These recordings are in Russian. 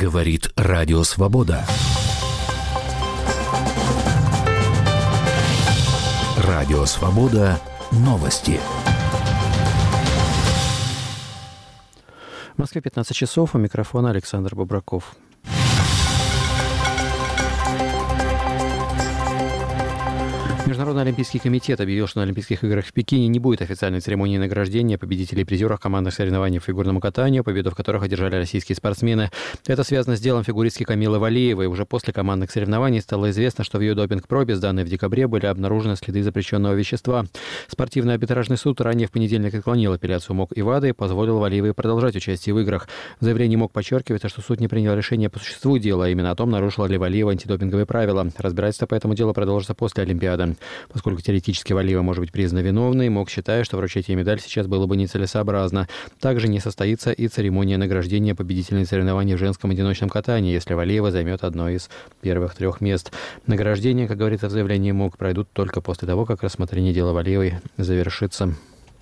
Говорит Радио Свобода. Радио Свобода. Новости. В Москве 15 часов. У микрофона Александр Бобраков. Международный олимпийский комитет объявил, что на Олимпийских играх в Пекине не будет официальной церемонии награждения победителей и призеров командных соревнований по фигурному катанию, победу в которых одержали российские спортсмены. Это связано с делом фигуристки Камилы Валиевой. Уже после командных соревнований стало известно, что в ее допинг-пробе, сданной в декабре, были обнаружены следы запрещенного вещества. Спортивный арбитражный суд ранее в понедельник отклонил апелляцию МОК и ВАДА и позволил Валиевой продолжать участие в играх. В заявлении МОК подчеркивается, что суд не принял решение по существу дела, а именно о том, нарушила ли Валиева антидопинговые правила. Разбирательство по этому делу продолжится после Олимпиады. Поскольку теоретически Валиева может быть признана виновной, МОК считает, что вручать ей медаль сейчас было бы нецелесообразно. Также не состоится и церемония награждения победительной соревнований в женском одиночном катании, если Валиева займет одно из первых 3 мест. Награждения, как говорится в заявлении МОК, пройдут только после того, как рассмотрение дела Валиевой завершится.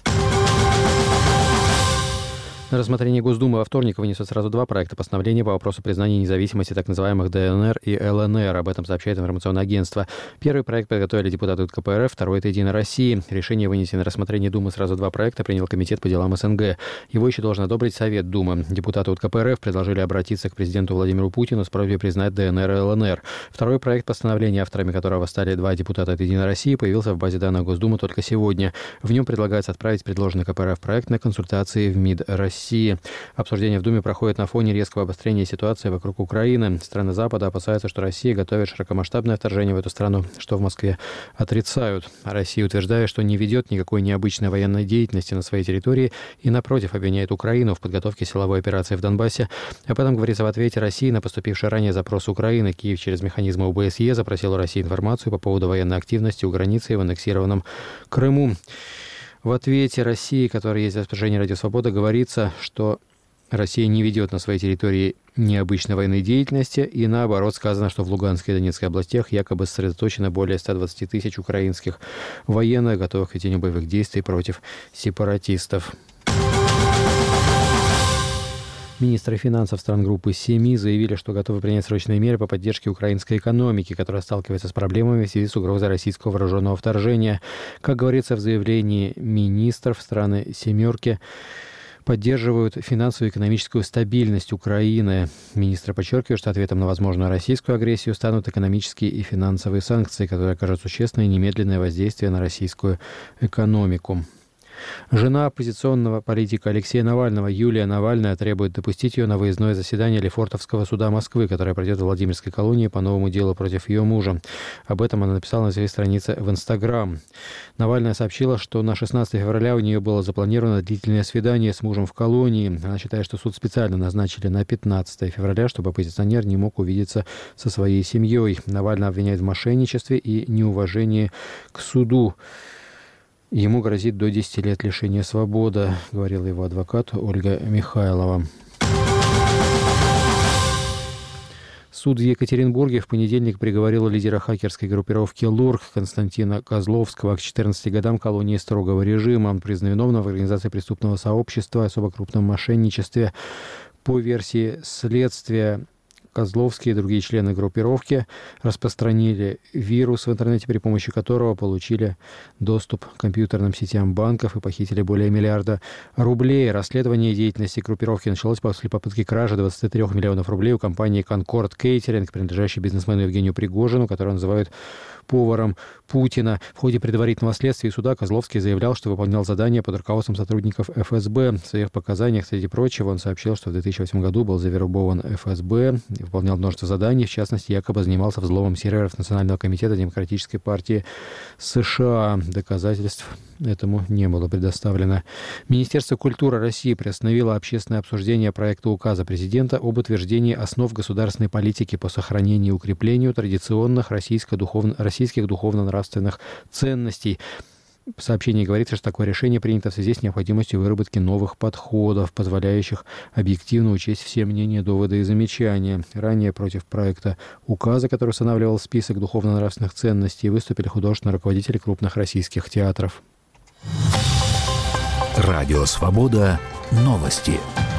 На рассмотрение Госдумы во вторник вынесут сразу 2 проекта постановления по вопросу признания независимости так называемых ДНР и ЛНР. Об этом сообщает информационное агентство. Первый проект подготовили депутаты КПРФ, второй – это «Единая Россия». Решение вынести на рассмотрение Думы сразу 2 проекта принял Комитет по делам СНГ. Его еще должен одобрить Совет Думы. Депутаты от КПРФ предложили обратиться к президенту Владимиру Путину с просьбой признать ДНР и ЛНР. Второй проект постановления, авторами которого стали 2 депутата от «Единой России», появился в базе данных Госдумы только сегодня. В нем предлагается отправить предложенный КПРФ проект на консультации в МИД России. Обсуждение в Думе проходит на фоне резкого обострения ситуации вокруг Украины. Страны Запада опасаются, что Россия готовит широкомасштабное вторжение в эту страну, что в Москве отрицают. Россия утверждает, что не ведет никакой необычной военной деятельности на своей территории и, напротив, обвиняет Украину в подготовке силовой операции в Донбассе. Об этом говорится в ответе России на поступивший ранее запрос Украины. Киев через механизмы ОБСЕ запросил у России информацию по поводу военной активности у границы и в аннексированном Крыму. В ответе России, который есть в распоряжении Радио Свобода, говорится, что Россия не ведет на своей территории необычной военной деятельности, и наоборот сказано, что в Луганской и Донецкой областях якобы сосредоточено более 120 тысяч украинских военных, готовых к ведению боевых действий против сепаратистов. Министры финансов стран группы Семи заявили, что готовы принять срочные меры по поддержке украинской экономики, которая сталкивается с проблемами в связи с угрозой российского вооруженного вторжения. Как говорится в заявлении министров, страны «семерки» поддерживают финансовую и экономическую стабильность Украины. Министры подчеркивают, что ответом на возможную российскую агрессию станут экономические и финансовые санкции, которые окажут существенное и немедленное воздействие на российскую экономику. Жена оппозиционного политика Алексея Навального, Юлия Навальная, требует допустить ее на выездное заседание Лефортовского суда Москвы, которое пройдет в Владимирской колонии по новому делу против ее мужа. Об этом она написала на своей странице в Инстаграм. Навальная сообщила, что на 16 февраля у нее было запланировано длительное свидание с мужем в колонии. Она считает, что суд специально назначили на 15 февраля, чтобы оппозиционер не мог увидеться со своей семьей. Навальный обвиняет в мошенничестве и неуважении к суду. Ему грозит до 10 лет лишения свободы, говорила его адвокат Ольга Михайлова. Суд в Екатеринбурге в понедельник приговорил лидера хакерской группировки ЛУРК Константина Козловского к 14 годам колонии строгого режима. Он признан виновным в организации преступного сообщества, особо крупном мошенничестве. По версии следствия, Козловский и другие члены группировки распространили вирус в интернете, при помощи которого получили доступ к компьютерным сетям банков и похитили более миллиарда рублей. Расследование деятельности группировки началось после попытки кражи 23 миллионов рублей у компании «Конкорд Кейтеринг», принадлежащей бизнесмену Евгению Пригожину, которого называют поваром Путина. В ходе предварительного следствия суда Козловский заявлял, что выполнял задания под руководством сотрудников ФСБ. В своих показаниях, среди прочего, он сообщил, что в 2008 году был завербован ФСБ и выполнял множество заданий, в частности, якобы занимался взломом серверов Национального комитета Демократической партии США. Доказательств этому не было предоставлено. Министерство культуры России приостановило общественное обсуждение проекта указа президента об утверждении основ государственной политики по сохранению и укреплению традиционных российских духовно-нравственных ценностей. В сообщении говорится, что такое решение принято в связи с необходимостью выработки новых подходов, позволяющих объективно учесть все мнения, доводы и замечания. Ранее против проекта указа, который устанавливал список духовно-нравственных ценностей, выступили художественные руководители крупных российских театров. Радио Свобода. Новости.